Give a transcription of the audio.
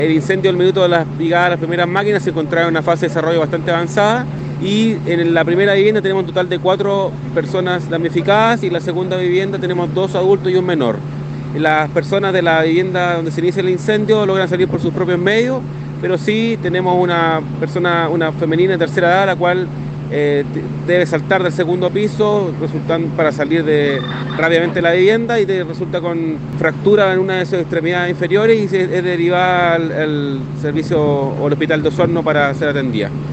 El incendio al minuto de las brigadas, las primeras máquinas, se encontraba en una fase de desarrollo bastante avanzada y en la primera vivienda tenemos un total de 4 personas damnificadas y en la segunda vivienda tenemos 2 adultos y un menor. Las personas de la vivienda donde se inicia el incendio logran salir por sus propios medios, pero sí tenemos una persona, una femenina de tercera edad, la cual debe saltar del segundo piso para salir rápidamente de la vivienda y resulta con fractura en una de sus extremidades inferiores y es derivada al servicio o al hospital de Osorno para ser atendida.